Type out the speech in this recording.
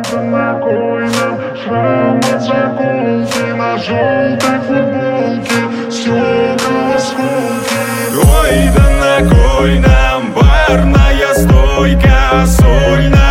да на кой нам шрам от заколки на желтой футболке, стекла осколки. Ой, да на кой нам барная стойка, соль на